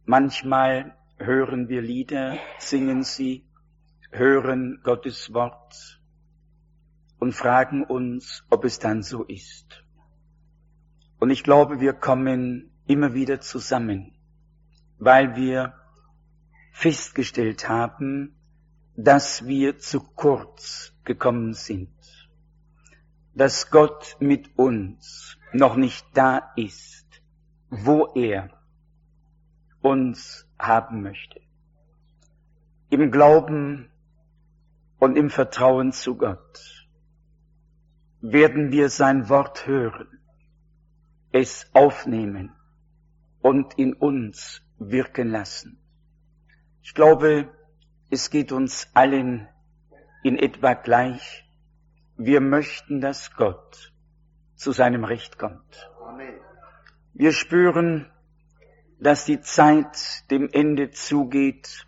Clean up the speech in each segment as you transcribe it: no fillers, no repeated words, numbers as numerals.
Manchmal hören wir Lieder, singen sie, hören Gottes Wort und fragen uns, ob es dann so ist. Und ich glaube, wir kommen immer wieder zusammen, weil wir festgestellt haben, dass wir zu kurz gekommen sind, dass Gott mit uns noch nicht da ist, wo er uns haben möchte. Im Glauben und im Vertrauen zu Gott werden wir sein Wort hören, es aufnehmen und in uns wirken lassen. Ich glaube, es geht uns allen in etwa gleich. Wir möchten, dass Gott zu seinem Recht kommt. Wir spüren, dass die Zeit dem Ende zugeht.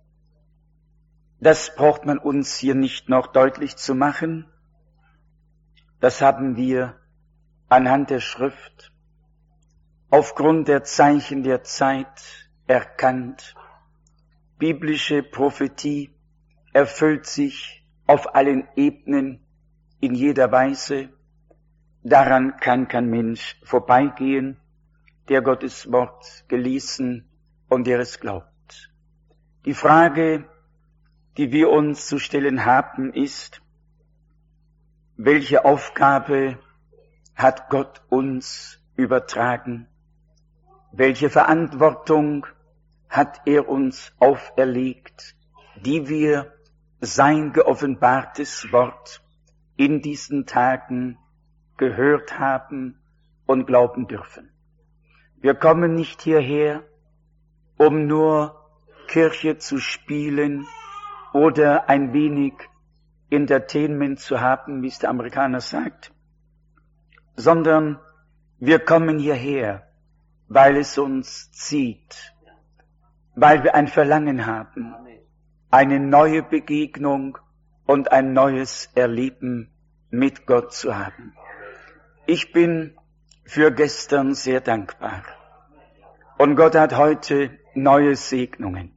Das braucht man uns hier nicht noch deutlich zu machen. Das haben wir anhand der Schrift, aufgrund der Zeichen der Zeit erkannt. Biblische Prophetie erfüllt sich auf allen Ebenen, in jeder Weise. Daran kann kein Mensch vorbeigehen, der Gottes Wort gelesen und der es glaubt. Die Frage, die wir uns zu stellen haben, ist, welche Aufgabe hat Gott uns übertragen? Welche Verantwortung hat er uns auferlegt, die wir sein geoffenbartes Wort in diesen Tagen gehört haben und glauben dürfen? Wir kommen nicht hierher, um nur Kirche zu spielen oder ein wenig Entertainment zu haben, wie es der Amerikaner sagt, sondern wir kommen hierher, weil es uns zieht, weil wir ein Verlangen haben, eine neue Begegnung und ein neues Erleben mit Gott zu haben. Ich bin für gestern sehr dankbar. Und Gott hat heute neue Segnungen.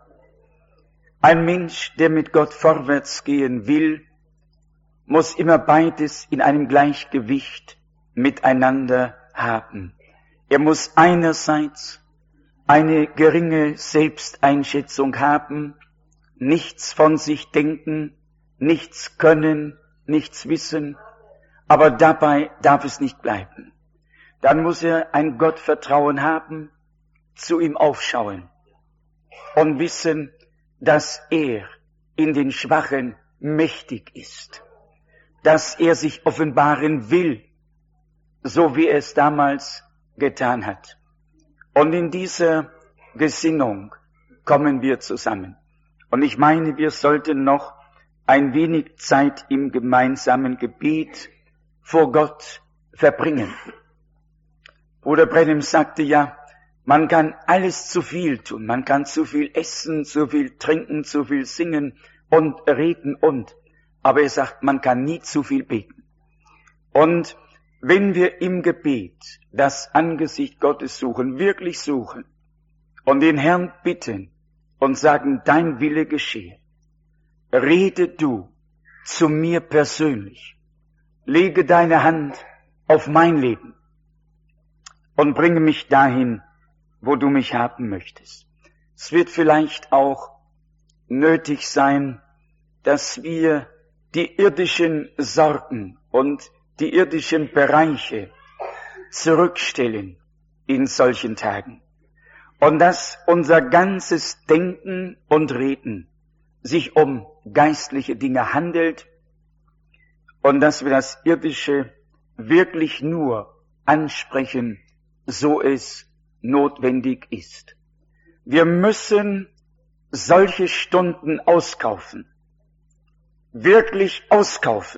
Ein Mensch, der mit Gott vorwärts gehen will, muss immer beides in einem Gleichgewicht miteinander haben. Er muss einerseits eine geringe Selbsteinschätzung haben, nichts von sich denken, nichts können, nichts wissen, aber dabei darf es nicht bleiben. Dann muss er ein Gottvertrauen haben, zu ihm aufschauen und wissen, dass er in den Schwachen mächtig ist, dass er sich offenbaren will, so wie er es damals getan hat. Und in dieser Gesinnung kommen wir zusammen. Und ich meine, wir sollten noch ein wenig Zeit im gemeinsamen Gebet vor Gott verbringen. Bruder Branham sagte ja, man kann alles zu viel tun. Man kann zu viel essen, zu viel trinken, zu viel singen und reden aber er sagt, man kann nie zu viel beten. Und wenn wir im Gebet das Angesicht Gottes suchen, wirklich suchen und den Herrn bitten und sagen, dein Wille geschehe, rede du zu mir persönlich, lege deine Hand auf mein Leben und bringe mich dahin, wo du mich haben möchtest. Es wird vielleicht auch nötig sein, dass wir die irdischen Sorgen und die irdischen Bereiche zurückstellen in solchen Tagen. Und dass unser ganzes Denken und Reden sich um geistliche Dinge handelt und dass wir das Irdische wirklich nur ansprechen, so es notwendig ist. Wir müssen solche Stunden auskaufen, wirklich auskaufen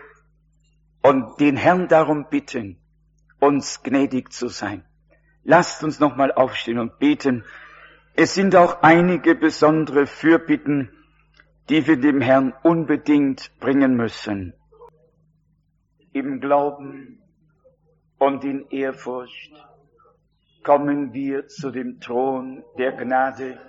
und den Herrn darum bitten, uns gnädig zu sein. Lasst uns nochmal aufstehen und beten. Es sind auch einige besondere Fürbitten, die wir dem Herrn unbedingt bringen müssen. Im Glauben und in Ehrfurcht kommen wir zu dem Thron der Gnade,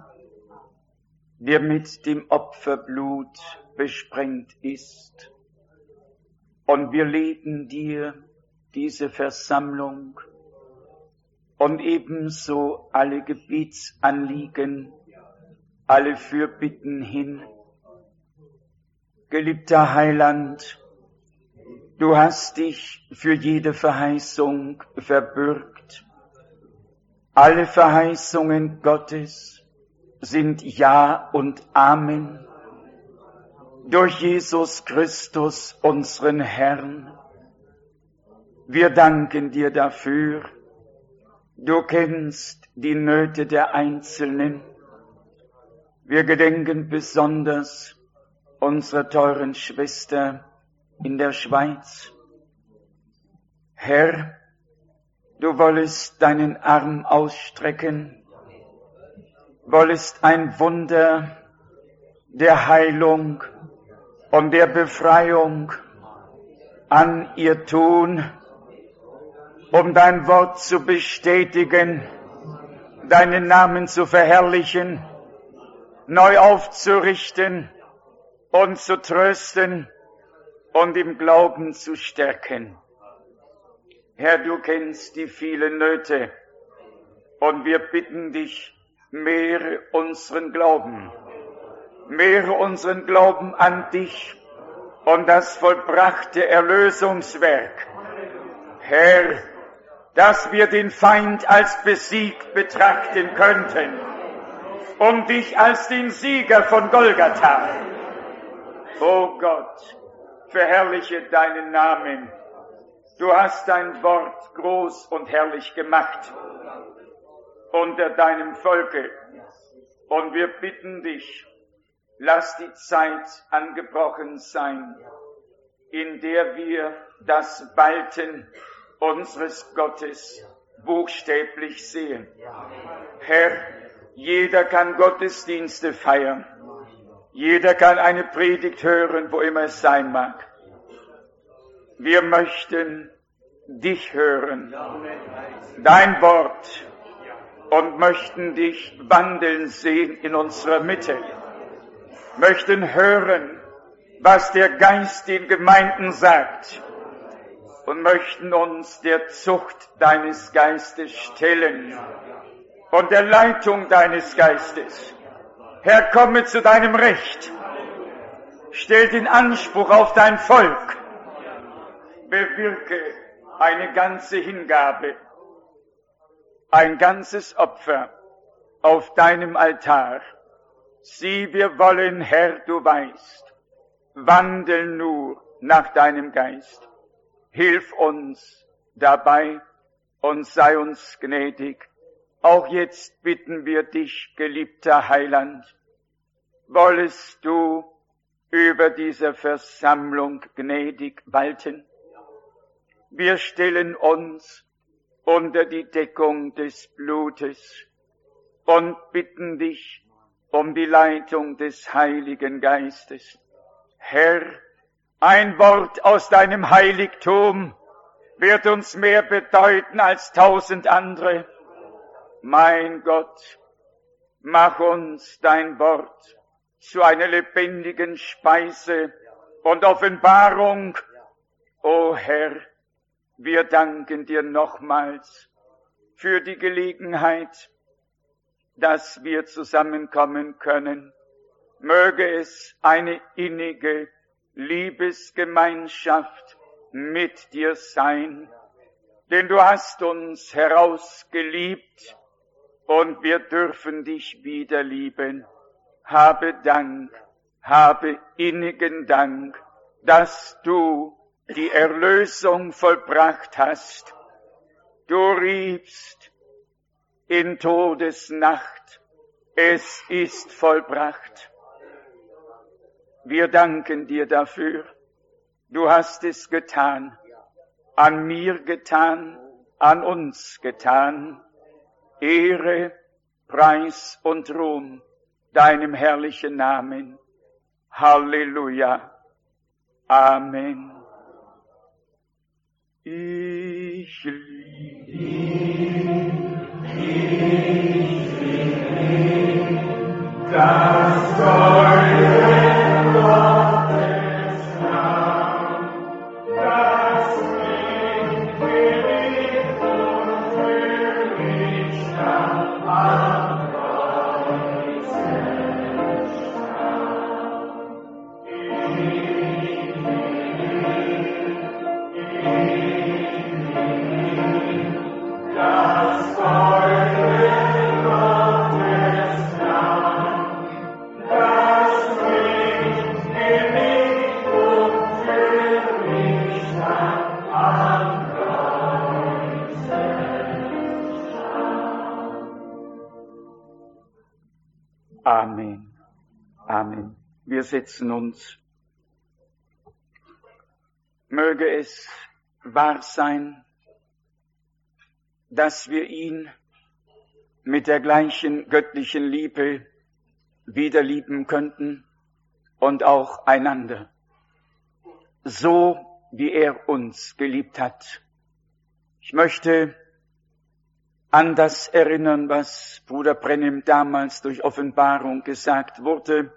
der mit dem Opferblut besprengt ist. Und wir legen dir diese Versammlung und ebenso alle Gebetsanliegen, alle Fürbitten hin. Geliebter Heiland, du hast dich für jede Verheißung verbürgt. Alle Verheißungen Gottes sind Ja und Amen. Durch Jesus Christus, unseren Herrn. Wir danken dir dafür. Du kennst die Nöte der Einzelnen. Wir gedenken besonders unserer teuren Schwester in der Schweiz. Herr, du wollest deinen Arm ausstrecken, wollest ein Wunder der Heilung und der Befreiung an ihr tun, um dein Wort zu bestätigen, deinen Namen zu verherrlichen, neu aufzurichten und zu trösten und im Glauben zu stärken. Herr, du kennst die vielen Nöte und wir bitten dich, mehre unseren Glauben an dich und das vollbrachte Erlösungswerk. Herr, dass wir den Feind als besiegt betrachten könnten und dich als den Sieger von Golgatha. O Gott, verherrliche deinen Namen. Du hast dein Wort groß und herrlich gemacht unter deinem Volke. Und wir bitten dich, lass die Zeit angebrochen sein, in der wir das Walten unseres Gottes buchstäblich sehen. Herr, jeder kann Gottesdienste feiern. Jeder kann eine Predigt hören, wo immer es sein mag. Wir möchten dich hören, dein Wort, und möchten dich wandeln sehen in unserer Mitte. Möchten hören, was der Geist den Gemeinden sagt, und möchten uns der Zucht deines Geistes stellen und der Leitung deines Geistes. Herr, komme zu deinem Recht. Stell den Anspruch auf dein Volk. Bewirke eine ganze Hingabe, ein ganzes Opfer auf deinem Altar. Sieh, wir wollen, Herr, du weißt, wandeln nur nach deinem Geist. Hilf uns dabei und sei uns gnädig. Auch jetzt bitten wir dich, geliebter Heiland, wollest du über diese Versammlung gnädig walten. Wir stellen uns unter die Deckung des Blutes und bitten dich um die Leitung des Heiligen Geistes. Herr, ein Wort aus deinem Heiligtum wird uns mehr bedeuten als 1000 andere. Mein Gott, mach uns dein Wort zu einer lebendigen Speise und Offenbarung. O Herr, wir danken dir nochmals für die Gelegenheit, dass wir zusammenkommen können. Möge es eine innige Liebesgemeinschaft mit dir sein, denn du hast uns herausgeliebt und wir dürfen dich wieder lieben. Habe Dank, habe innigen Dank, dass du die Erlösung vollbracht hast. Du riefst in Todesnacht, es ist vollbracht. Wir danken dir dafür. Du hast es getan, an mir getan, an uns getan. Ehre, Preis und Ruhm deinem herrlichen Namen. Halleluja. Amen. Ich liebe Amen. Amen. Wir setzen uns. Möge es wahr sein, dass wir ihn mit der gleichen göttlichen Liebe wieder lieben könnten und auch einander, so wie er uns geliebt hat. Ich möchte an das erinnern, was Bruder Brennim damals durch Offenbarung gesagt wurde.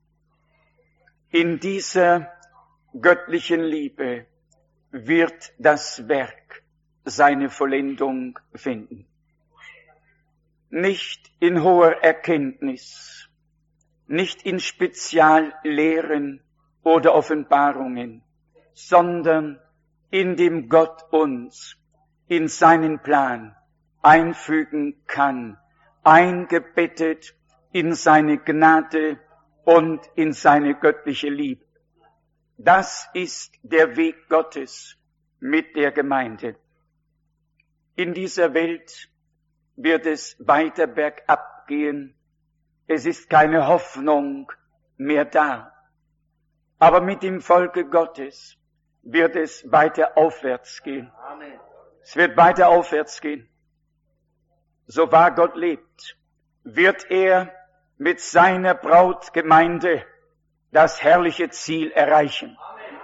In dieser göttlichen Liebe wird das Werk seine Vollendung finden. Nicht in hoher Erkenntnis, nicht in Speziallehren oder Offenbarungen, sondern indem Gott uns in seinen Plan einfügen kann, eingebettet in seine Gnade und in seine göttliche Liebe. Das ist der Weg Gottes mit der Gemeinde. In dieser Welt wird es weiter bergab gehen. Es ist keine Hoffnung mehr da. Aber mit dem Volke Gottes wird es weiter aufwärts gehen. Amen. Es wird weiter aufwärts gehen. So wahr Gott lebt, wird er mit seiner Brautgemeinde das herrliche Ziel erreichen.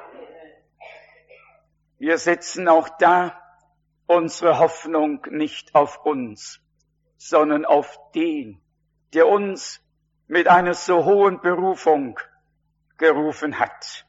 Wir setzen auch da unsere Hoffnung nicht auf uns, sondern auf den, der uns mit einer so hohen Berufung gerufen hat.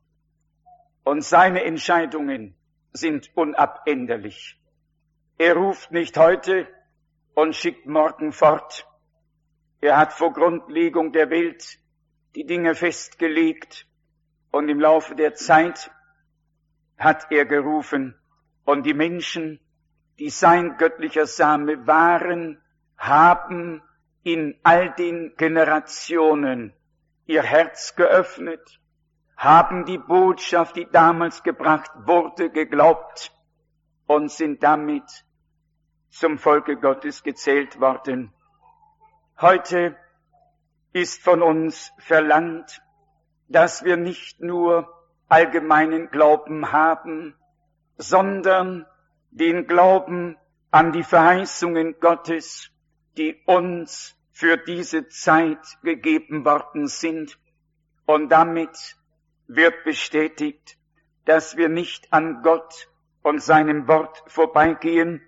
Und seine Entscheidungen sind unabänderlich. Er ruft nicht heute und schickt morgen fort. Er hat vor Grundlegung der Welt die Dinge festgelegt und im Laufe der Zeit hat er gerufen und die Menschen, die sein göttlicher Same waren, haben in all den Generationen ihr Herz geöffnet, haben die Botschaft, die damals gebracht wurde, geglaubt und sind damit zum Volke Gottes gezählt worden. Heute ist von uns verlangt, dass wir nicht nur allgemeinen Glauben haben, sondern den Glauben an die Verheißungen Gottes, die uns für diese Zeit gegeben worden sind. Und damit wird bestätigt, dass wir nicht an Gott und seinem Wort vorbeigehen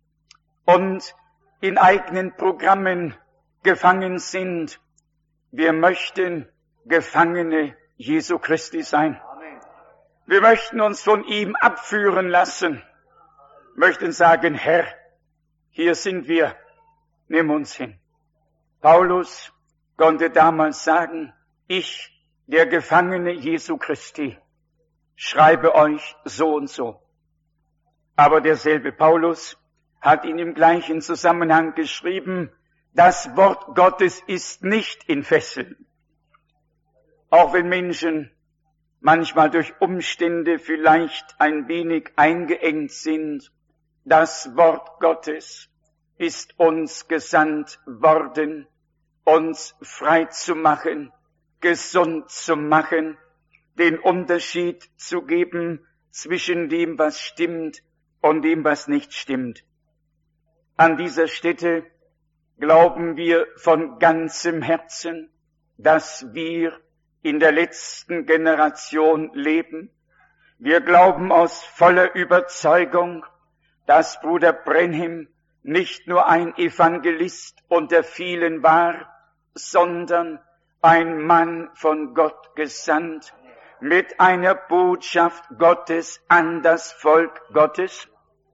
und in eigenen Programmen gefangen sind. Wir möchten Gefangene Jesu Christi sein. Wir möchten uns von ihm abführen lassen, möchten sagen, Herr, hier sind wir, nimm uns hin. Paulus konnte damals sagen, ich, der Gefangene Jesu Christi, schreibe euch so und so. Aber derselbe Paulus hat ihn im gleichen Zusammenhang geschrieben, das Wort Gottes ist nicht in Fesseln. Auch wenn Menschen manchmal durch Umstände vielleicht ein wenig eingeengt sind, das Wort Gottes ist uns gesandt worden, uns frei zu machen, gesund zu machen, den Unterschied zu geben zwischen dem, was stimmt und dem, was nicht stimmt. An dieser Stätte glauben wir von ganzem Herzen, dass wir in der letzten Generation leben. Wir glauben aus voller Überzeugung, dass Bruder Brennim nicht nur ein Evangelist unter vielen war, sondern ein Mann von Gott gesandt, mit einer Botschaft Gottes an das Volk Gottes.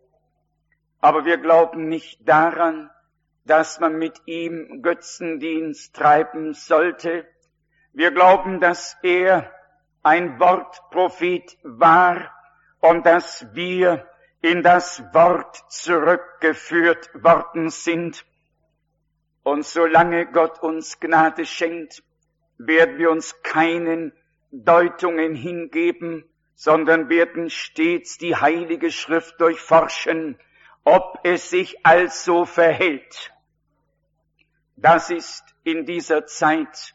Aber wir glauben nicht daran, dass man mit ihm Götzendienst treiben sollte. Wir glauben, dass er ein Wortprophet war und dass wir in das Wort zurückgeführt worden sind. Und solange Gott uns Gnade schenkt, werden wir uns keinen Deutungen hingeben, sondern werden stets die Heilige Schrift durchforschen, ob es sich also verhält. Das ist in dieser Zeit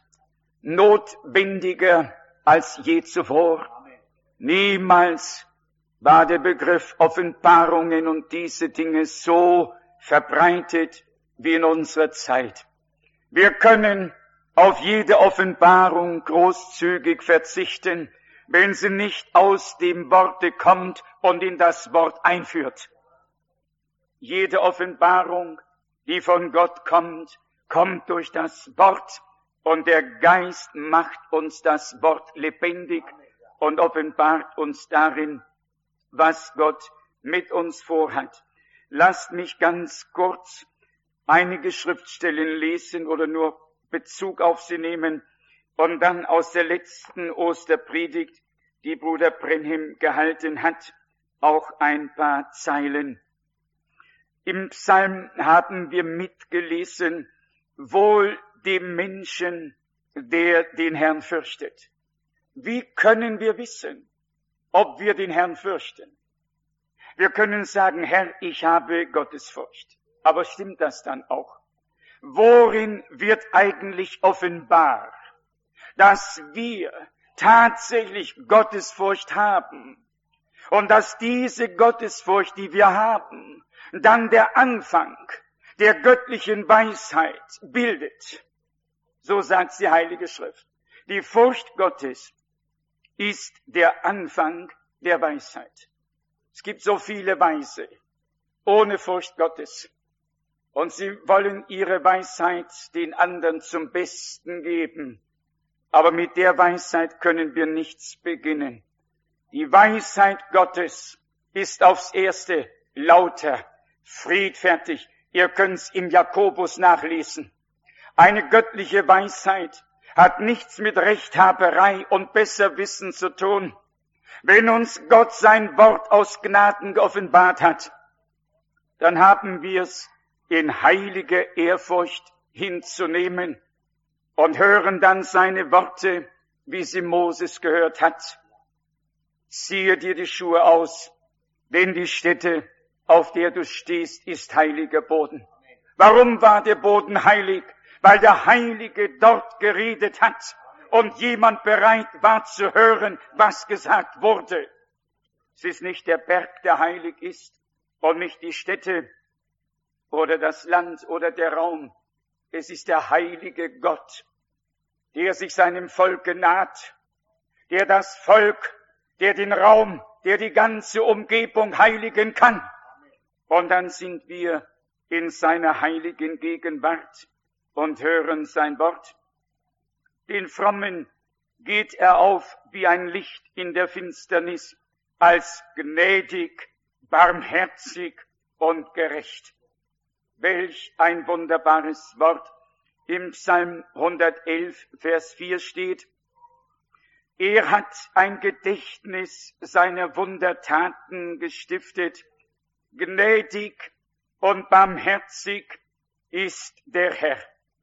notwendiger als je zuvor. Niemals war der Begriff Offenbarungen und diese Dinge so verbreitet wie in unserer Zeit. Wir können auf jede Offenbarung großzügig verzichten, wenn sie nicht aus dem Worte kommt und in das Wort einführt. Jede Offenbarung, die von Gott kommt, kommt durch das Wort und der Geist macht uns das Wort lebendig und offenbart uns darin, was Gott mit uns vorhat. Lasst mich ganz kurz einige Schriftstellen lesen oder nur Bezug auf sie nehmen und dann aus der letzten Osterpredigt, die Bruder Brenhem gehalten hat, auch ein paar Zeilen. Im Psalm haben wir mitgelesen, wohl dem Menschen, der den Herrn fürchtet. Wie können wir wissen, ob wir den Herrn fürchten? Wir können sagen, Herr, ich habe Gottesfurcht. Aber stimmt das dann auch? Worin wird eigentlich offenbar, dass wir tatsächlich Gottesfurcht haben und dass diese Gottesfurcht, die wir haben, dann der Anfang der göttlichen Weisheit bildet? So sagt die Heilige Schrift. Die Furcht Gottes ist der Anfang der Weisheit. Es gibt so viele Weise ohne Furcht Gottes. Und sie wollen ihre Weisheit den anderen zum Besten geben. Aber mit der Weisheit können wir nichts beginnen. Die Weisheit Gottes ist aufs Erste lauter, friedfertig. Ihr könnt's im Jakobus nachlesen. Eine göttliche Weisheit hat nichts mit Rechthaberei und Besserwissen zu tun. Wenn uns Gott sein Wort aus Gnaden geoffenbart hat, dann haben wir's in heilige Ehrfurcht hinzunehmen und hören dann seine Worte, wie sie Moses gehört hat. Ziehe dir die Schuhe aus, denn die Stätte, auf der du stehst, ist heiliger Boden. Warum war der Boden heilig? Weil der Heilige dort geredet hat und jemand bereit war zu hören, was gesagt wurde. Es ist nicht der Berg, der heilig ist, und nicht die Stätte oder das Land oder der Raum. Es ist der heilige Gott, der sich seinem Volke naht, der das Volk, der den Raum, der die ganze Umgebung heiligen kann. Und dann sind wir in seiner heiligen Gegenwart und hören sein Wort. Den Frommen geht er auf wie ein Licht in der Finsternis, als gnädig, barmherzig und gerecht. Welch ein wunderbares Wort. Im Psalm 111, Vers 4 steht: Er hat ein Gedächtnis seiner Wundertaten gestiftet. Gnädig und barmherzig ist der Herr.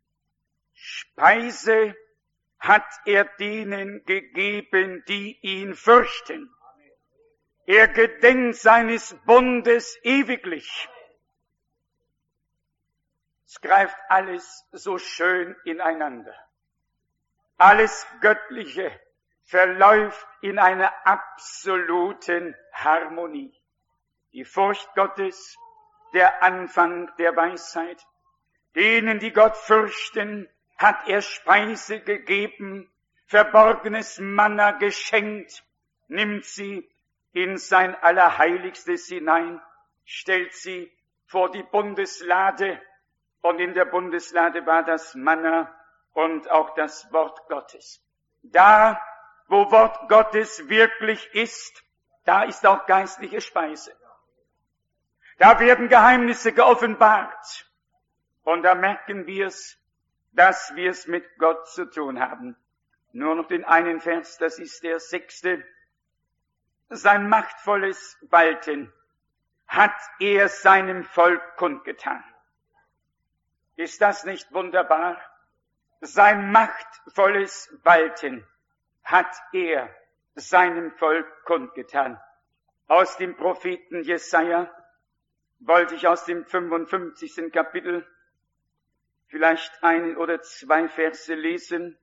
Speise hat er denen gegeben, die ihn fürchten. Er gedenkt seines Bundes ewiglich. Es greift alles so schön ineinander. Alles Göttliche verläuft in einer absoluten Harmonie. Die Furcht Gottes, der Anfang der Weisheit. Denen, die Gott fürchten, hat er Speise gegeben, verborgenes Manna geschenkt, nimmt sie in sein Allerheiligstes hinein, stellt sie vor die Bundeslade, und in der Bundeslade war das Manna und auch das Wort Gottes. Da, wo Wort Gottes wirklich ist, da ist auch geistliche Speise. Da werden Geheimnisse geoffenbart. Und da merken wir es, dass wir es mit Gott zu tun haben. Nur noch den einen Vers, das ist der 6. Sein machtvolles Walten hat er seinem Volk kundgetan. Ist das nicht wunderbar? Sein machtvolles Walten hat er seinem Volk kundgetan. Aus dem Propheten Jesaja wollte ich aus dem 55. Kapitel, vielleicht ein oder zwei Verse lesen.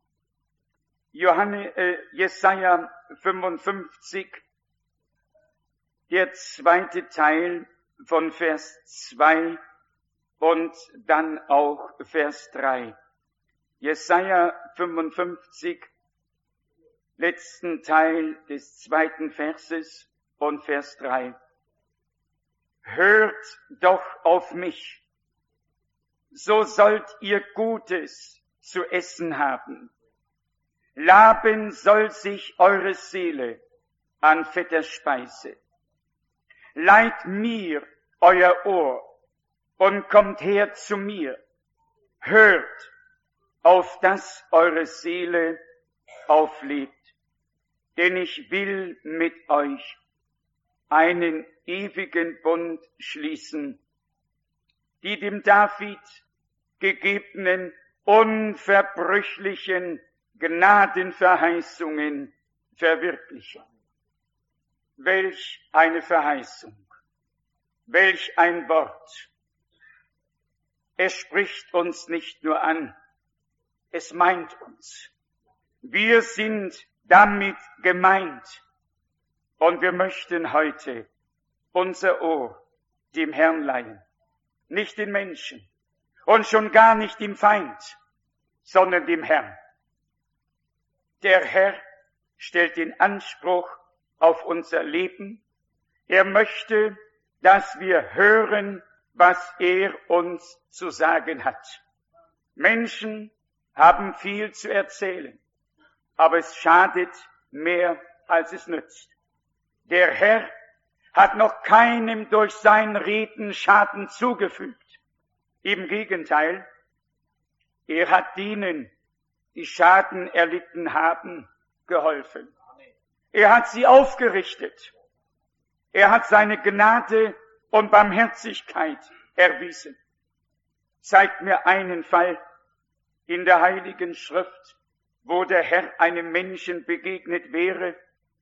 Jesaja 55, der zweite Teil von Vers 2 und dann auch Vers 3. Jesaja 55, letzten Teil des zweiten Verses und Vers 3. Hört doch auf mich, so sollt ihr Gutes zu essen haben. Laben soll sich eure Seele an fetter Speise. Leiht mir euer Ohr und kommt her zu mir. Hört, auf dass eure Seele auflebt. Denn ich will mit euch einen ewigen Bund schließen, die dem David gegebenen unverbrüchlichen Gnadenverheißungen verwirklichen. Welch eine Verheißung, welch ein Wort. Es spricht uns nicht nur an, es meint uns. Wir sind damit gemeint und wir möchten heute unser Ohr dem Herrn leihen. Nicht den Menschen und schon gar nicht dem Feind, sondern dem Herrn. Der Herr stellt den Anspruch auf unser Leben. Er möchte, dass wir hören, was er uns zu sagen hat. Menschen haben viel zu erzählen, aber es schadet mehr, als es nützt. Der Herr hat noch keinem durch sein Reden Schaden zugefügt. Im Gegenteil, er hat denen, die Schaden erlitten haben, geholfen. Er hat sie aufgerichtet. Er hat seine Gnade und Barmherzigkeit erwiesen. Zeigt mir einen Fall in der Heiligen Schrift, wo der Herr einem Menschen begegnet wäre,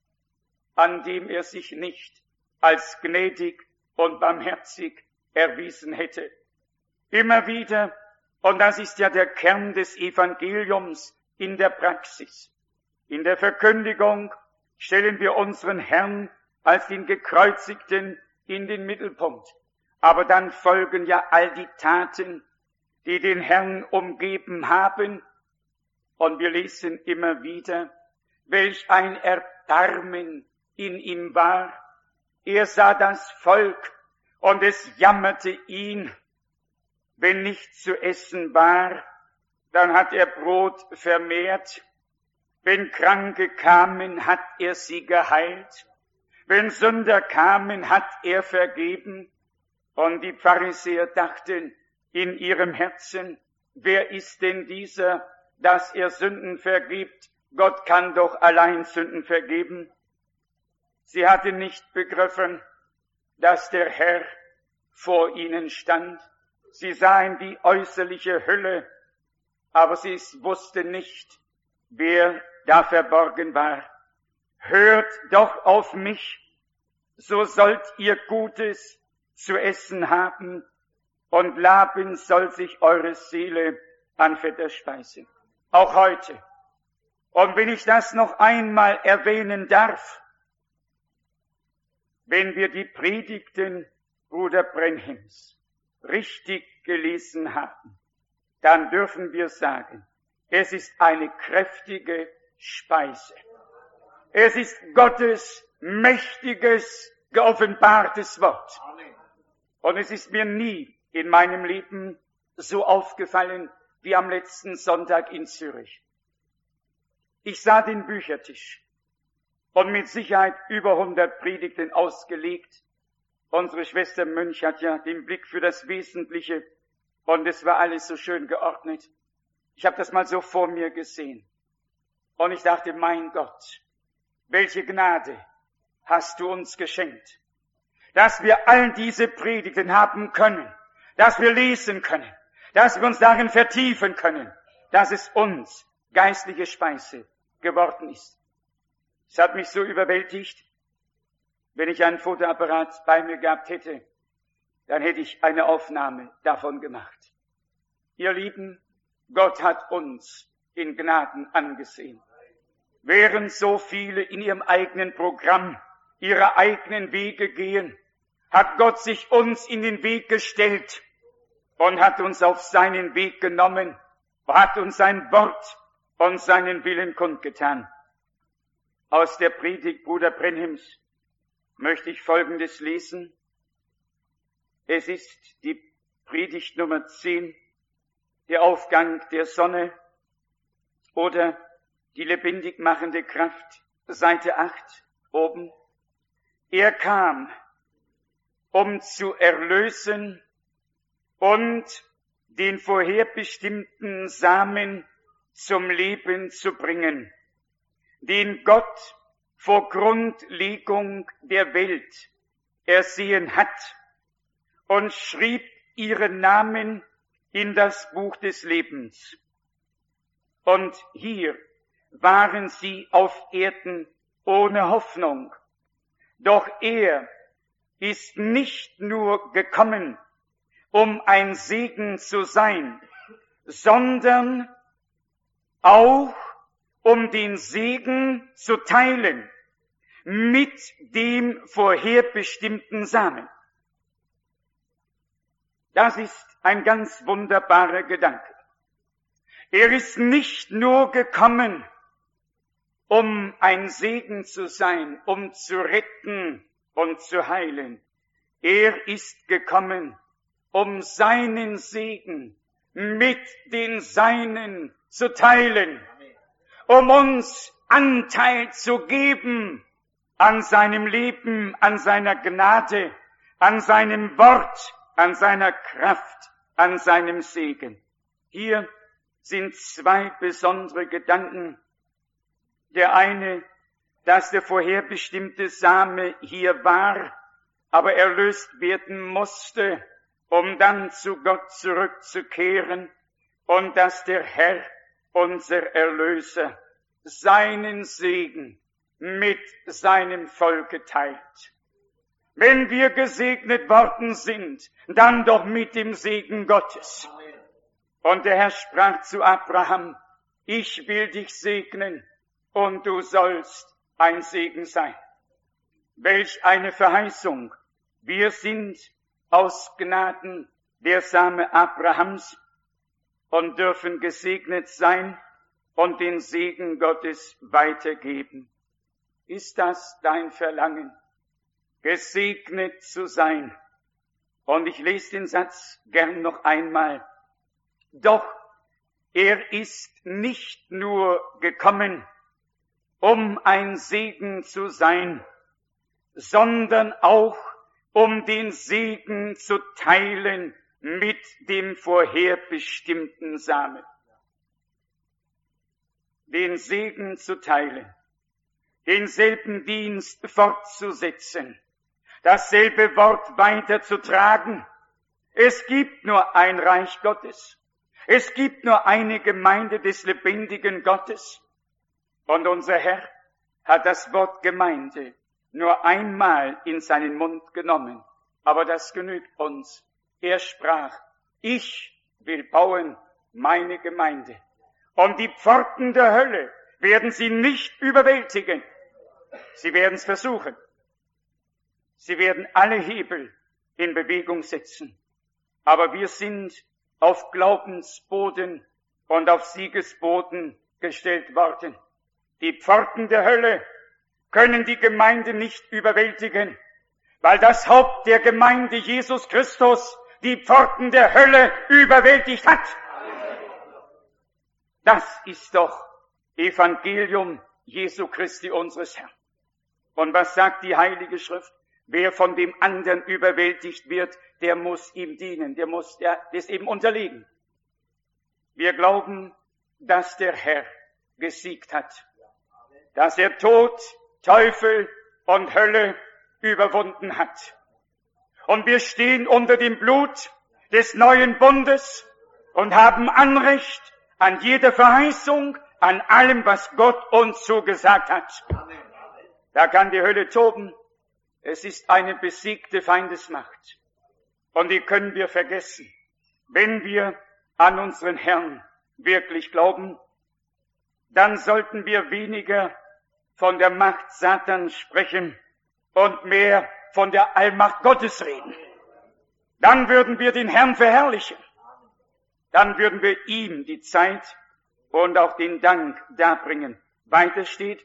an dem er sich nicht als gnädig und barmherzig erwiesen hätte. Immer wieder, und das ist ja der Kern des Evangeliums in der Praxis, in der Verkündigung stellen wir unseren Herrn als den Gekreuzigten in den Mittelpunkt. Aber dann folgen ja all die Taten, die den Herrn umgeben haben. Und wir lesen immer wieder, welch ein Erbarmen in ihm war. Er sah das Volk und es jammerte ihn. Wenn nichts zu essen war, dann hat er Brot vermehrt. Wenn Kranke kamen, hat er sie geheilt. Wenn Sünder kamen, hat er vergeben. Und die Pharisäer dachten in ihrem Herzen, wer ist denn dieser, dass er Sünden vergibt? Gott kann doch allein Sünden vergeben. Sie hatten nicht begriffen, dass der Herr vor ihnen stand. Sie sahen die äußerliche Hülle, aber sie wussten nicht, wer da verborgen war. Hört doch auf mich, so sollt ihr Gutes zu essen haben, und laben soll sich eure Seele an fetter Speise. Auch heute. Und wenn ich das noch einmal erwähnen darf, wenn wir die Predigten Bruder Brenhims richtig gelesen haben, dann dürfen wir sagen, es ist eine kräftige Speise. Es ist Gottes mächtiges, geoffenbartes Wort. Und es ist mir nie in meinem Leben so aufgefallen wie am letzten Sonntag in Zürich. Ich sah den Büchertisch und mit Sicherheit über 100 Predigten ausgelegt. Unsere Schwester Mönch hat ja den Blick für das Wesentliche und es war alles so schön geordnet. Ich habe das mal so vor mir gesehen und ich dachte, mein Gott, welche Gnade hast du uns geschenkt, dass wir all diese Predigten haben können, dass wir lesen können, dass wir uns darin vertiefen können, dass es uns geistliche Speise geworden ist. Es hat mich so überwältigt, wenn ich einen Fotoapparat bei mir gehabt hätte, dann hätte ich eine Aufnahme davon gemacht. Ihr Lieben, Gott hat uns in Gnaden angesehen. Während so viele in ihrem eigenen Programm ihre eigenen Wege gehen, hat Gott sich uns in den Weg gestellt und hat uns auf seinen Weg genommen, hat uns sein Wort und seinen Willen kundgetan. Aus der Predigt Bruder Brenhims möchte ich Folgendes lesen. Es ist die Predigt Nummer 10, der Aufgang der Sonne oder die lebendig machende Kraft, Seite 8 oben. Er kam, um zu erlösen und den vorherbestimmten Samen zum Leben zu bringen, den Gott vor Grundlegung der Welt ersehen hat und schrieb ihren Namen in das Buch des Lebens. Und hier waren sie auf Erden ohne Hoffnung. Doch er ist nicht nur gekommen, um ein Segen zu sein, sondern auch um den Segen zu teilen mit dem vorherbestimmten Samen. Das ist ein ganz wunderbarer Gedanke. Er ist nicht nur gekommen, um ein Segen zu sein, um zu retten und zu heilen. Er ist gekommen, um seinen Segen mit den Seinen zu teilen, um uns Anteil zu geben an seinem Leben, an seiner Gnade, an seinem Wort, an seiner Kraft, an seinem Segen. Hier sind zwei besondere Gedanken. Der eine, dass der vorherbestimmte Same hier war, aber erlöst werden musste, um dann zu Gott zurückzukehren, und dass der Herr, unser Erlöser, seinen Segen mit seinem Volke teilt. Wenn wir gesegnet worden sind, dann doch mit dem Segen Gottes. Und der Herr sprach zu Abraham, ich will dich segnen und du sollst ein Segen sein. Welch eine Verheißung! Wir sind aus Gnaden der Same Abrahams und dürfen gesegnet sein und den Segen Gottes weitergeben. Ist das dein Verlangen, gesegnet zu sein? Und ich lese den Satz gern noch einmal. Doch er ist nicht nur gekommen, um ein Segen zu sein, sondern auch um den Segen zu teilen mit dem vorherbestimmten Samen. Den Segen zu teilen, denselben Dienst fortzusetzen, dasselbe Wort weiterzutragen. Es gibt nur ein Reich Gottes. Es gibt nur eine Gemeinde des lebendigen Gottes. Und unser Herr hat das Wort Gemeinde nur einmal in seinen Mund genommen. Aber das genügt uns. Er sprach, ich will bauen meine Gemeinde. Und die Pforten der Hölle werden sie nicht überwältigen. Sie werden es versuchen. Sie werden alle Hebel in Bewegung setzen. Aber wir sind auf Glaubensboden und auf Siegesboden gestellt worden. Die Pforten der Hölle können die Gemeinde nicht überwältigen, weil das Haupt der Gemeinde, Jesus Christus, die Pforten der Hölle überwältigt hat. Das ist doch Evangelium Jesu Christi unseres Herrn. Und was sagt die Heilige Schrift? Wer von dem anderen überwältigt wird, der muss ihm dienen, der muss das eben unterliegen. Wir glauben, dass der Herr gesiegt hat, dass er Tod, Teufel und Hölle überwunden hat. Und wir stehen unter dem Blut des neuen Bundes und haben Anrecht an jeder Verheißung, an allem, was Gott uns zugesagt hat. Da kann die Hölle toben. Es ist eine besiegte Feindesmacht. Und die können wir vergessen, wenn wir an unseren Herrn wirklich glauben, dann sollten wir weniger von der Macht Satans sprechen und mehr von der Allmacht Gottes reden. Dann würden wir den Herrn verherrlichen. Dann würden wir ihm die Zeit und auch den Dank darbringen. Weiter steht,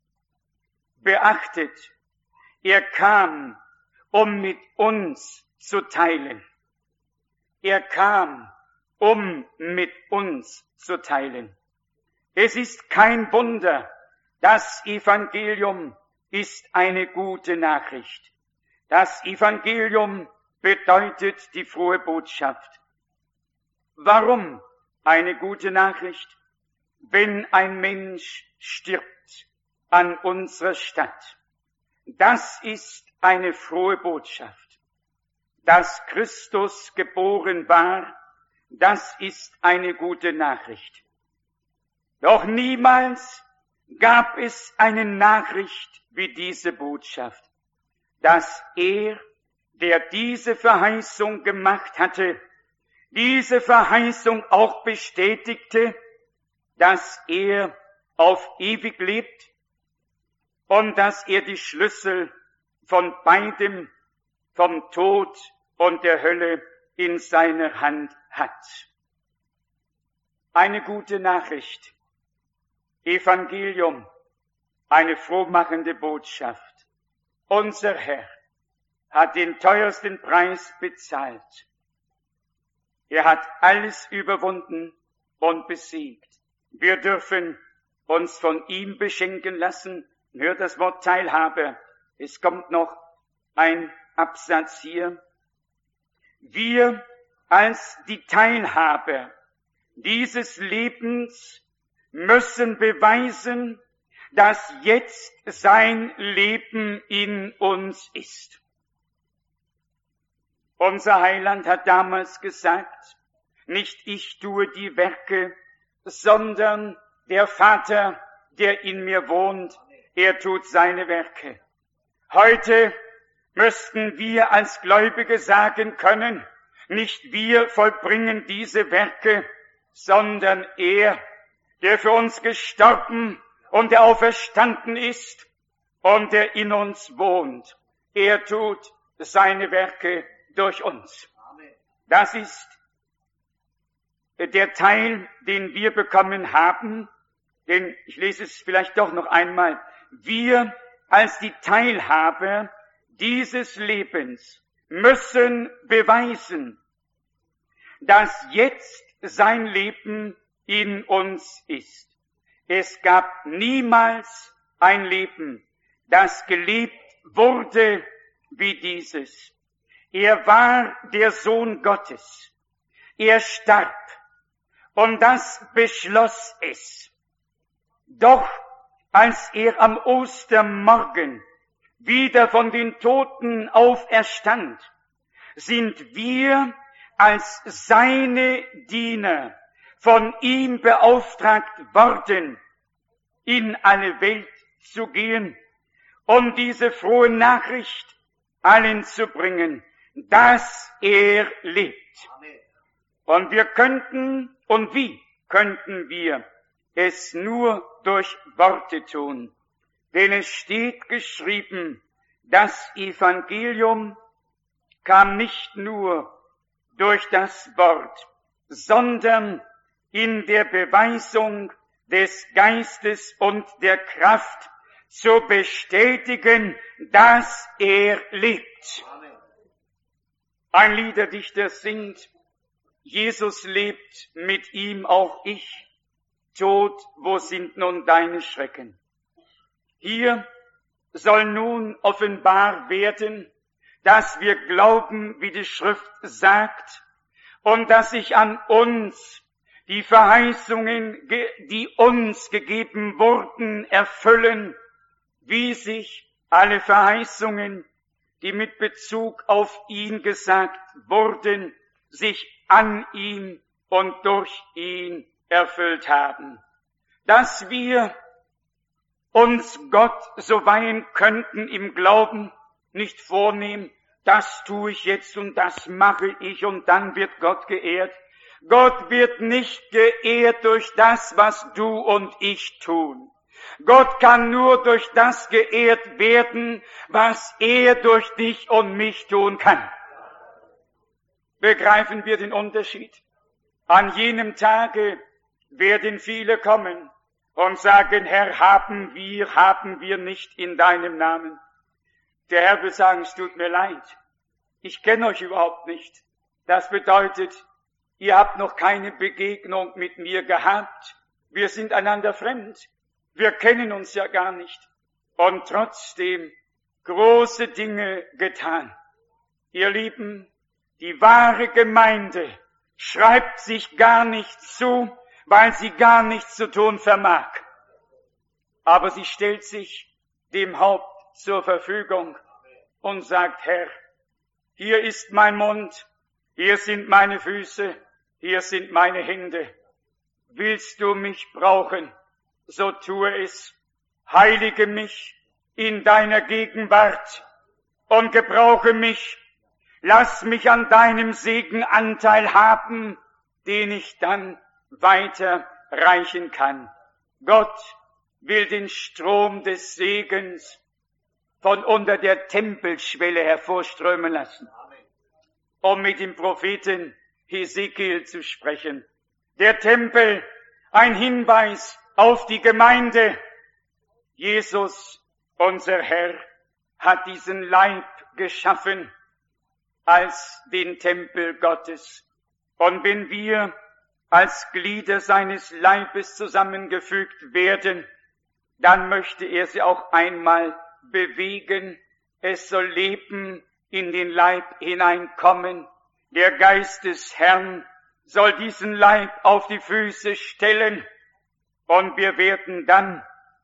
beachtet, er kam, um mit uns zu teilen. Er kam, um mit uns zu teilen. Es ist kein Wunder, das Evangelium ist eine gute Nachricht. Das Evangelium bedeutet die frohe Botschaft. Warum eine gute Nachricht? Wenn ein Mensch stirbt an unserer Stadt, das ist eine frohe Botschaft. Dass Christus geboren war, das ist eine gute Nachricht. Doch niemals gab es eine Nachricht wie diese Botschaft, dass er, der diese Verheißung gemacht hatte, diese Verheißung auch bestätigte, dass er auf ewig lebt und dass er die Schlüssel von beidem, vom Tod und der Hölle in seiner Hand hat. Eine gute Nachricht, Evangelium, eine frohmachende Botschaft. Unser Herr hat den teuersten Preis bezahlt. Er hat alles überwunden und besiegt. Wir dürfen uns von ihm beschenken lassen. Hört das Wort Teilhabe. Es kommt noch ein Absatz hier. Wir als die Teilhaber dieses Lebens müssen beweisen, dass jetzt sein Leben in uns ist. Unser Heiland hat damals gesagt, nicht ich tue die Werke, sondern der Vater, der in mir wohnt, er tut seine Werke. Heute müssten wir als Gläubige sagen können, nicht wir vollbringen diese Werke, sondern er, der für uns gestorben und der auferstanden ist und der in uns wohnt. Er tut seine Werke durch uns. Das ist der Teil, den wir bekommen haben, denn ich lese es vielleicht doch noch einmal. Wir als die Teilhaber dieses Lebens müssen beweisen, dass jetzt sein Leben in uns ist. Es gab niemals ein Leben, das gelebt wurde wie dieses. Er war der Sohn Gottes. Er starb und das beschloss es. Doch als er am Ostermorgen wieder von den Toten auferstand, sind wir als seine Diener von ihm beauftragt worden, in alle Welt zu gehen und diese frohe Nachricht allen zu bringen, dass er lebt. Amen. Und wir könnten, und wie könnten wir es nur durch Worte tun? Denn es steht geschrieben, das Evangelium kam nicht nur durch das Wort, sondern in der Beweisung des Geistes und der Kraft zu bestätigen, dass er lebt. Amen. Ein Liederdichter singt, Jesus lebt, mit ihm auch ich. Tod, wo sind nun deine Schrecken? Hier soll nun offenbar werden, dass wir glauben, wie die Schrift sagt, und dass sich an uns die Verheißungen, die uns gegeben wurden, erfüllen, wie sich alle Verheißungen, die mit Bezug auf ihn gesagt wurden, sich an ihm und durch ihn erfüllt haben. Dass wir uns Gott so weihen könnten im Glauben, nicht vornehmen, das tue ich jetzt und das mache ich und dann wird Gott geehrt. Gott wird nicht geehrt durch das, was du und ich tun. Gott kann nur durch das geehrt werden, was er durch dich und mich tun kann. Begreifen wir den Unterschied? An jenem Tage werden viele kommen und sagen, Herr, haben wir nicht in deinem Namen. Der Herr wird sagen, es tut mir leid. Ich kenne euch überhaupt nicht. Das bedeutet, ihr habt noch keine Begegnung mit mir gehabt. Wir sind einander fremd. Wir kennen uns ja gar nicht. Und trotzdem große Dinge getan. Ihr Lieben, die wahre Gemeinde schreibt sich gar nicht zu, weil sie gar nichts zu tun vermag. Aber sie stellt sich dem Haupt zur Verfügung und sagt, Herr, hier ist mein Mund, hier sind meine Füße, hier sind meine Hände. Willst du mich brauchen, so tue es. Heilige mich in deiner Gegenwart und gebrauche mich. Lass mich an deinem Segen Anteil haben, den ich dann weiterreichen kann. Gott will den Strom des Segens von unter der Tempelschwelle hervorströmen lassen, um mit dem Propheten Hesekiel zu sprechen. Der Tempel, ein Hinweis auf die Gemeinde. Jesus, unser Herr, hat diesen Leib geschaffen als den Tempel Gottes. Und wenn wir als Glieder seines Leibes zusammengefügt werden, dann möchte er sie auch einmal bewegen. Es soll Leben in den Leib hineinkommen. Der Geist des Herrn soll diesen Leib auf die Füße stellen. Und wir werden dann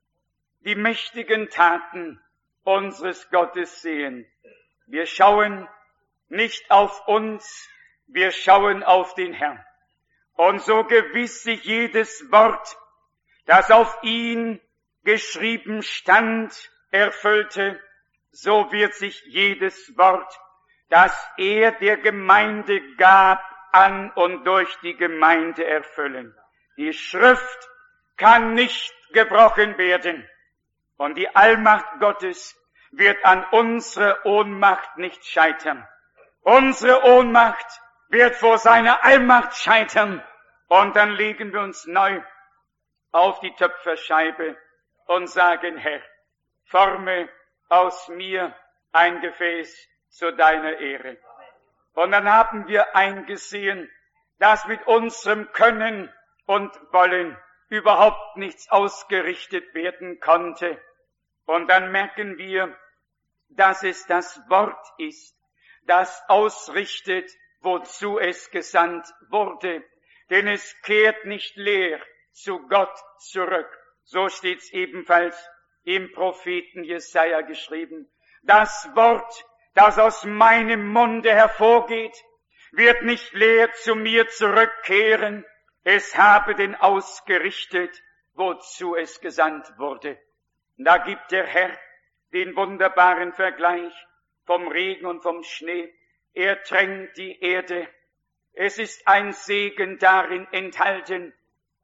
die mächtigen Taten unseres Gottes sehen. Wir schauen nicht auf uns, wir schauen auf den Herrn. Und so gewiss sich jedes Wort, das auf ihn geschrieben stand, erfüllte, so wird sich jedes Wort, das er der Gemeinde gab, an und durch die Gemeinde erfüllen. Die Schrift kann nicht gebrochen werden. Und die Allmacht Gottes wird an unserer Ohnmacht nicht scheitern. Unsere Ohnmacht wird vor seiner Allmacht scheitern. Und dann legen wir uns neu auf die Töpferscheibe und sagen, Herr, forme aus mir ein Gefäß zu deiner Ehre. Und dann haben wir eingesehen, dass mit unserem Können und Wollen überhaupt nichts ausgerichtet werden konnte. Und dann merken wir, dass es das Wort ist, das ausrichtet, wozu es gesandt wurde. Denn es kehrt nicht leer zu Gott zurück. So steht's ebenfalls im Propheten Jesaja geschrieben. Das Wort, das aus meinem Munde hervorgeht, wird nicht leer zu mir zurückkehren. Es habe denn ausgerichtet, wozu es gesandt wurde. Da gibt der Herr den wunderbaren Vergleich vom Regen und vom Schnee. Er tränkt die Erde. Es ist ein Segen darin enthalten.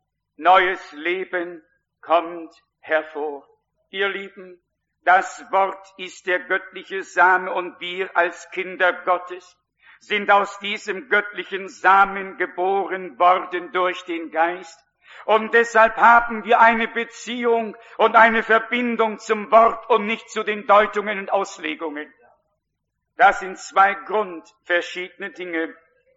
Neues Leben kommt hervor. Ihr Lieben, das Wort ist der göttliche Same und wir als Kinder Gottes sind aus diesem göttlichen Samen geboren worden durch den Geist. Und deshalb haben wir eine Beziehung und eine Verbindung zum Wort und nicht zu den Deutungen und Auslegungen. Das sind zwei grundverschiedene Dinge.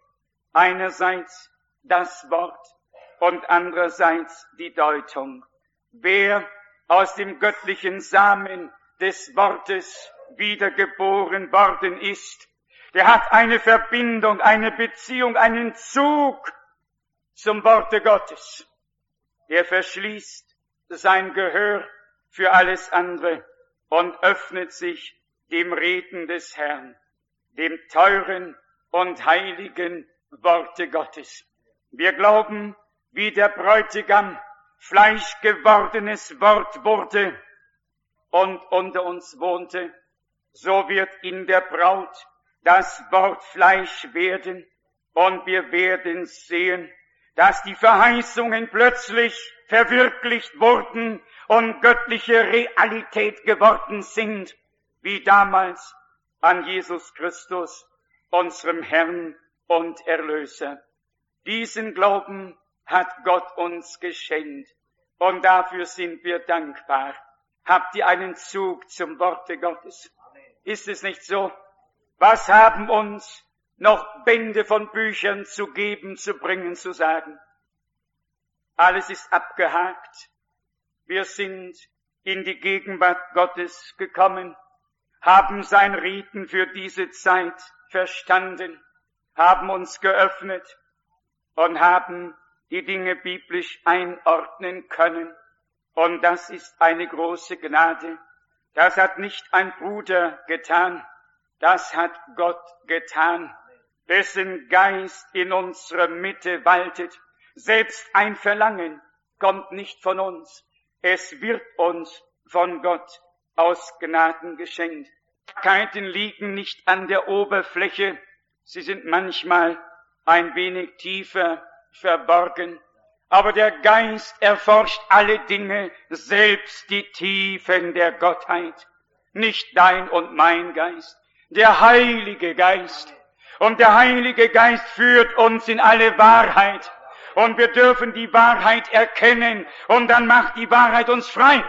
Einerseits das Wort und andererseits die Deutung. Wer aus dem göttlichen Samen des Wortes wiedergeboren worden ist, der hat eine Verbindung, eine Beziehung, einen Zug zum Worte Gottes. Er verschließt sein Gehör für alles andere und öffnet sich dem Reden des Herrn, dem teuren und heiligen Worte Gottes. Wir glauben, wie der Bräutigam fleischgewordenes Wort wurde und unter uns wohnte, so wird in der Braut das Wort Fleisch werden Und wir werden sehen, dass die Verheißungen plötzlich verwirklicht wurden und göttliche Realität geworden sind, wie damals an Jesus Christus, unserem Herrn und Erlöser. Diesen Glauben hat Gott uns geschenkt und dafür sind wir dankbar. Habt ihr einen Zug zum Worte Gottes? Ist es nicht so? Was haben uns noch Bände von Büchern zu geben, zu bringen, zu sagen? Alles ist abgehakt. Wir sind in die Gegenwart Gottes gekommen, haben sein Riten für diese Zeit verstanden, haben uns geöffnet und haben die Dinge biblisch einordnen können. Und das ist eine große Gnade. Das hat nicht ein Bruder getan, das hat Gott getan, dessen Geist in unserer Mitte waltet. Selbst ein Verlangen kommt nicht von uns, es wird uns von Gott aus Gnaden geschenkt. Krankheiten liegen nicht an der Oberfläche, sie sind manchmal ein wenig tiefer verborgen. Aber der Geist erforscht alle Dinge, selbst die Tiefen der Gottheit. Nicht dein und mein Geist, der Heilige Geist. Und der Heilige Geist führt uns in alle Wahrheit. Und wir dürfen die Wahrheit erkennen. Und dann macht die Wahrheit uns frei.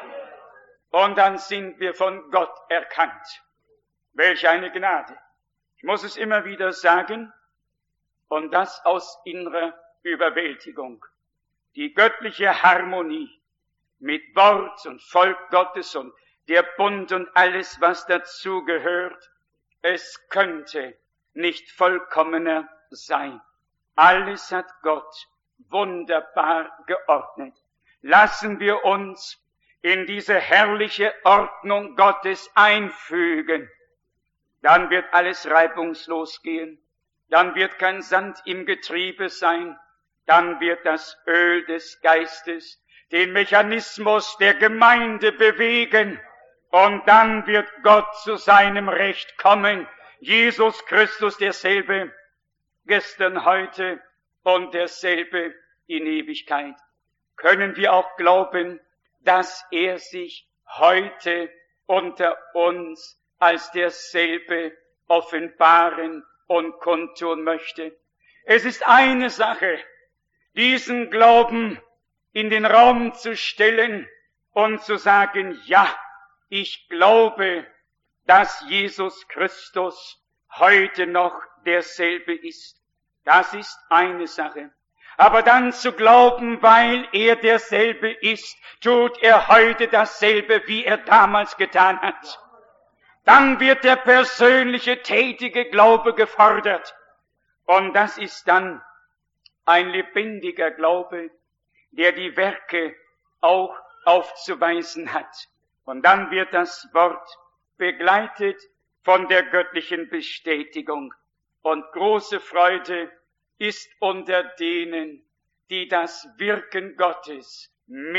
Und dann sind wir von Gott erkannt. Welch eine Gnade. Ich muss es immer wieder sagen. Und das aus innerer Überwältigung. Die göttliche Harmonie mit Wort und Volk Gottes und der Bund und alles, was dazu gehört. Es könnte nicht vollkommener sein. Alles hat Gott wunderbar geordnet. Lassen wir uns in diese herrliche Ordnung Gottes einfügen. Dann wird alles reibungslos gehen. Dann wird kein Sand im Getriebe sein. Dann wird das Öl des Geistes den Mechanismus der Gemeinde bewegen. Und dann wird Gott zu seinem Recht kommen. Jesus Christus derselbe, gestern, heute und derselbe in Ewigkeit. Können wir auch glauben, dass er sich heute unter uns als derselbe offenbaren und kundtun möchte? Es ist eine Sache, diesen Glauben in den Raum zu stellen und zu sagen, ja, ich glaube, dass Jesus Christus heute noch derselbe ist. Das ist eine Sache. Aber dann zu glauben, weil er derselbe ist, tut er heute dasselbe, wie er damals getan hat. Dann wird der persönliche, tätige Glaube gefordert. Und das ist dann ein lebendiger Glaube, der die Werke auch aufzuweisen hat. Und dann wird das Wort begleitet von der göttlichen Bestätigung. Und große Freude ist unter denen, die das Wirken Gottes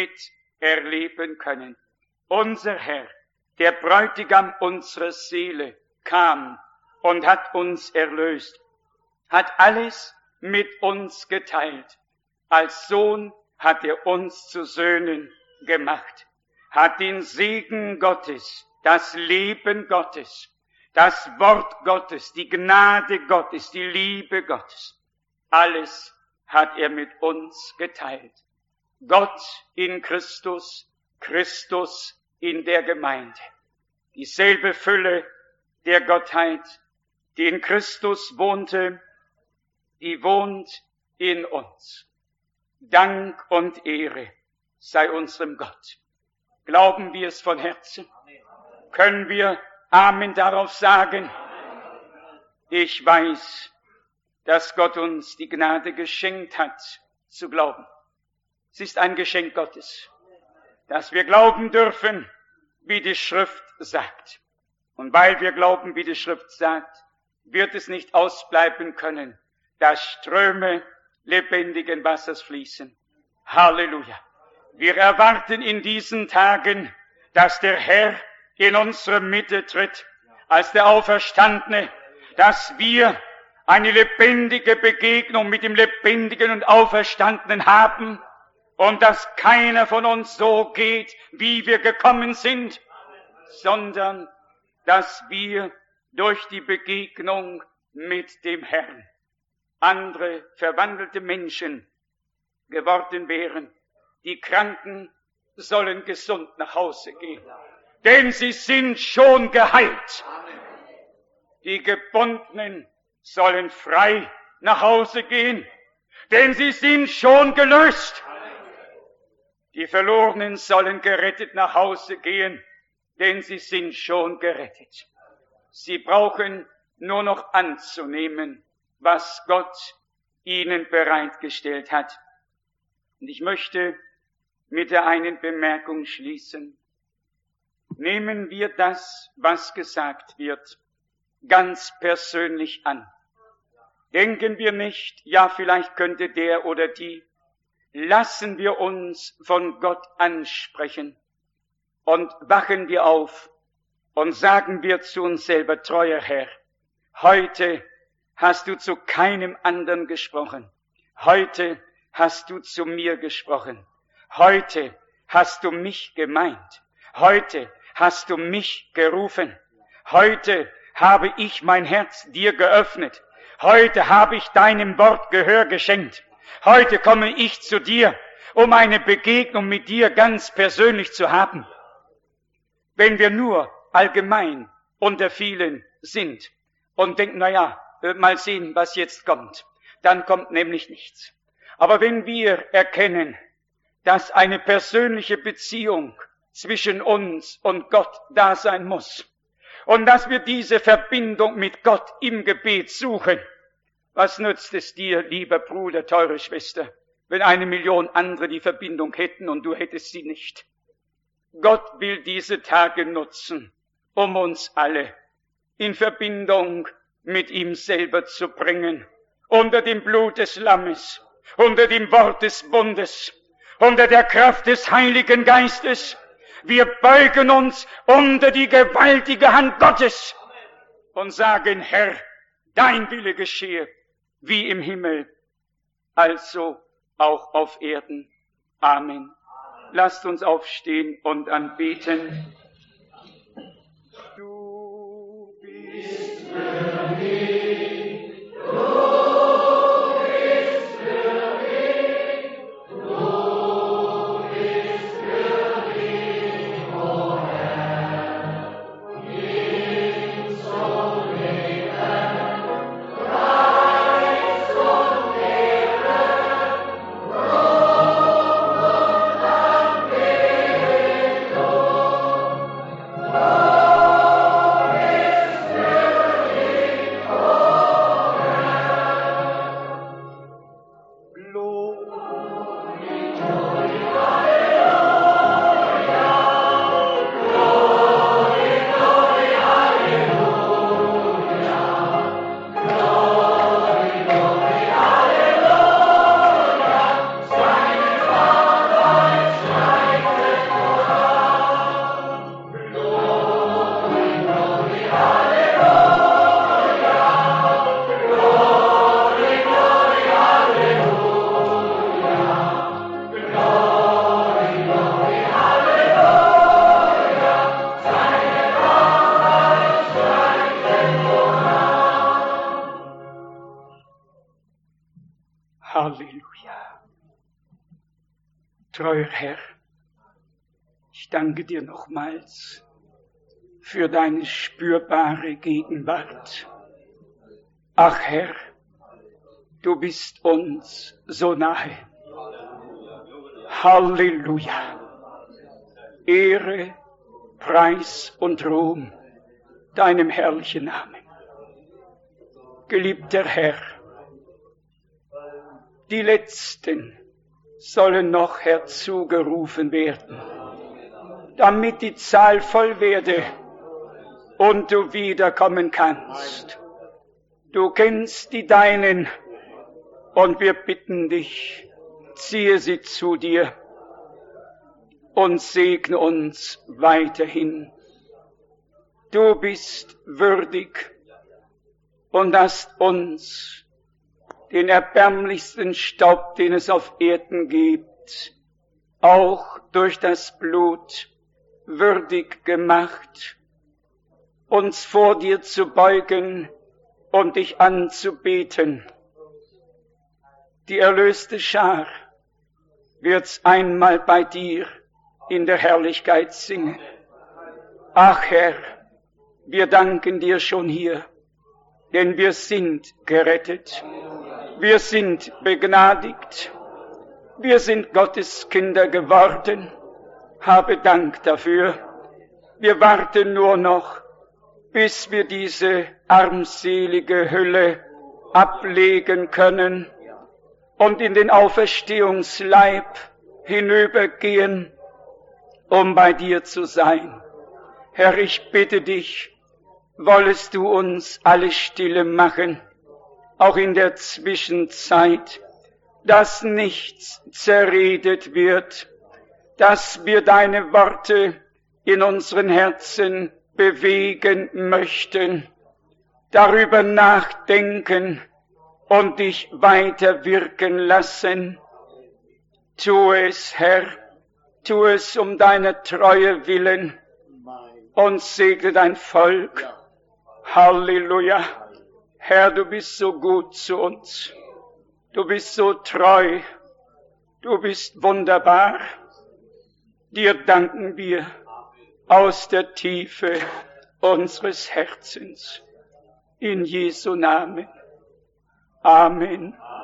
miterleben können. Unser Herr, der Bräutigam unserer Seele, kam und hat uns erlöst, hat alles mit uns geteilt. Als Sohn hat er uns zu Söhnen gemacht, hat den Segen Gottes, das Leben Gottes, das Wort Gottes, die Gnade Gottes, die Liebe Gottes, alles hat er mit uns geteilt. Gott in Christus, Christus in der Gemeinde. Dieselbe Fülle der Gottheit, die in Christus wohnte, die wohnt in uns. Dank und Ehre sei unserem Gott. Glauben wir es von Herzen? Können wir Amen darauf sagen? Ich weiß, dass Gott uns die Gnade geschenkt hat, zu glauben. Es ist ein Geschenk Gottes, dass wir glauben dürfen, wie die Schrift sagt. Und weil wir glauben, wie die Schrift sagt, wird es nicht ausbleiben können, dass Ströme lebendigen Wassers fließen. Halleluja. Wir erwarten in diesen Tagen, dass der Herr in unsere Mitte tritt, als der Auferstandene, dass wir eine lebendige Begegnung mit dem Lebendigen und Auferstandenen haben und dass keiner von uns so geht, wie wir gekommen sind, sondern dass wir durch die Begegnung mit dem Herrn andere verwandelte Menschen geworden wären. Die Kranken sollen gesund nach Hause gehen, denn sie sind schon geheilt. Die Gebundenen sollen frei nach Hause gehen, denn sie sind schon gelöst. Die Verlorenen sollen gerettet nach Hause gehen, denn sie sind schon gerettet. Sie brauchen nur noch anzunehmen, was Gott ihnen bereitgestellt hat. Und ich möchte mit der einen Bemerkung schließen. Nehmen wir das, was gesagt wird, ganz persönlich an. Denken wir nicht, ja, vielleicht könnte der oder die. Lassen wir uns von Gott ansprechen und wachen wir auf und sagen wir zu uns selber, treuer Herr, heute hast du zu keinem anderen gesprochen. Heute hast du zu mir gesprochen. Heute hast du mich gemeint. Heute hast du mich gerufen. Heute habe ich mein Herz dir geöffnet. Heute habe ich deinem Wort Gehör geschenkt. Heute komme ich zu dir, um eine Begegnung mit dir ganz persönlich zu haben. Wenn wir nur allgemein unter vielen sind und denken, mal sehen, was jetzt kommt, dann kommt nämlich nichts. Aber wenn wir erkennen, dass eine persönliche Beziehung zwischen uns und Gott da sein muss und dass wir diese Verbindung mit Gott im Gebet suchen, was nützt es dir, lieber Bruder, teure Schwester, wenn 1 Million andere die Verbindung hätten und du hättest sie nicht? Gott will diese Tage nutzen, um uns alle in Verbindung mit ihm selber zu bringen, unter dem Blut des Lammes, unter dem Wort des Bundes, unter der Kraft des Heiligen Geistes. Wir beugen uns unter die gewaltige Hand Gottes und sagen, Herr, dein Wille geschehe, wie im Himmel, also auch auf Erden. Amen. Lasst uns aufstehen und anbeten. Du bist für mich, du bist für mich, du bist für mich, o Herr, in so Leben, Preis und Ehre, Ruhm und Anbetung, Halleluja. Treuer Herr, ich danke dir nochmals für deine spürbare Gegenwart. Ach Herr, du bist uns so nahe. Halleluja. Ehre, Preis und Ruhm deinem herrlichen Namen. Geliebter Herr, die Letzten sollen noch herzugerufen werden, damit die Zahl voll werde und du wiederkommen kannst. Du kennst die Deinen und wir bitten dich, ziehe sie zu dir und segne uns weiterhin. Du bist würdig und hast uns, den erbärmlichsten Staub, den es auf Erden gibt, auch durch das Blut würdig gemacht, uns vor dir zu beugen und dich anzubeten. Die erlöste Schar wird's einmal bei dir in der Herrlichkeit singen. Ach Herr, wir danken dir schon hier, denn wir sind gerettet. Wir sind begnadigt. Wir sind Gottes Kinder geworden. Habe Dank dafür. Wir warten nur noch, bis wir diese armselige Hülle ablegen können und in den Auferstehungsleib hinübergehen, um bei dir zu sein. Herr, ich bitte dich, wollest du uns alle stille machen, auch in der Zwischenzeit, dass nichts zerredet wird, dass wir deine Worte in unseren Herzen bewegen möchten, darüber nachdenken und dich weiter wirken lassen. Tu es, Herr, tu es um deiner Treue willen und segne dein Volk. Halleluja. Herr, du bist so gut zu uns. Du bist so treu. Du bist wunderbar. Dir danken wir aus der Tiefe unseres Herzens. In Jesu Namen. Amen.